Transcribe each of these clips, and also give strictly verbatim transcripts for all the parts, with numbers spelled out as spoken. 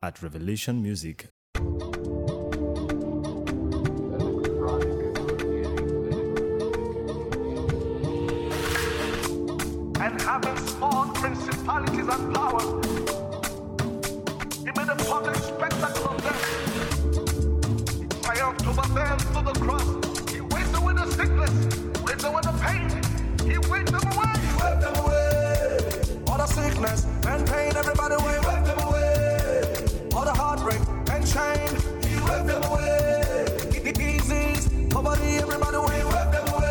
at Revelation Music. And having spawned principalities and powers, he made a public spectacle of them. He triumphed over them through the cross. He wiped away the sickness, wiped away the pain. He wiped them away. He wiped them away. All the sickness and pain, everybody away. Wiped them away. All the heartbreak and shame, he wiped them away. Disease, poverty, everybody away. Wiped them away.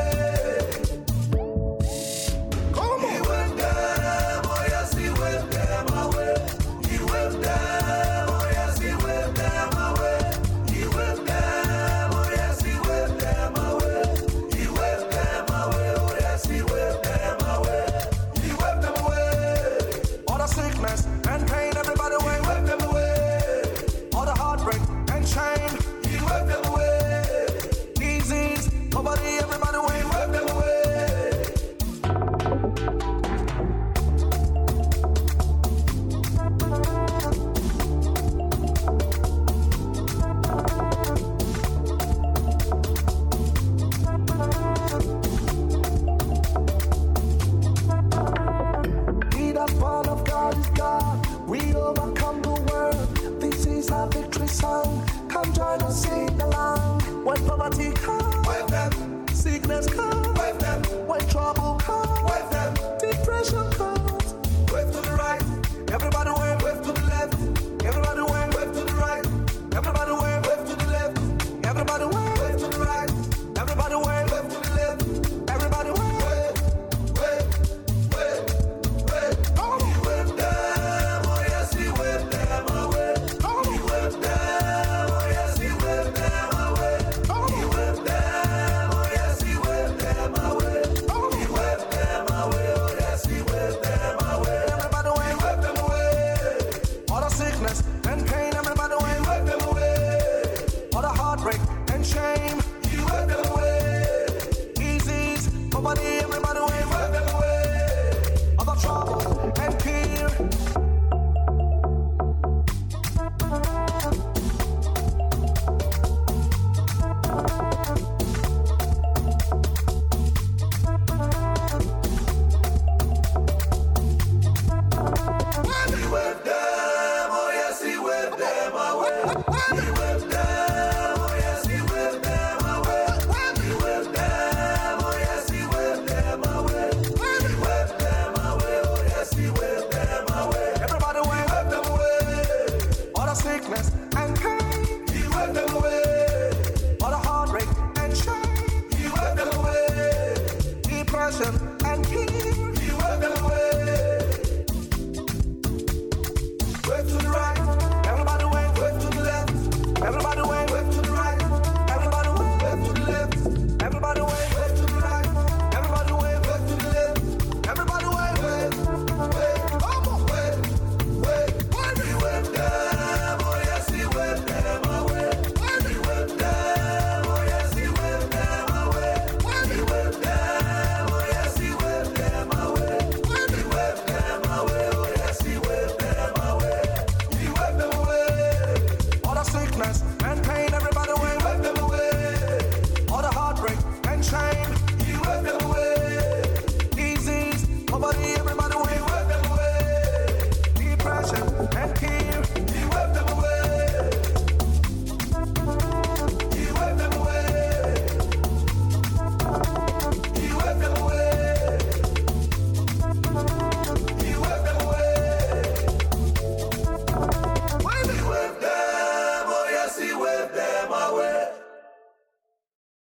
And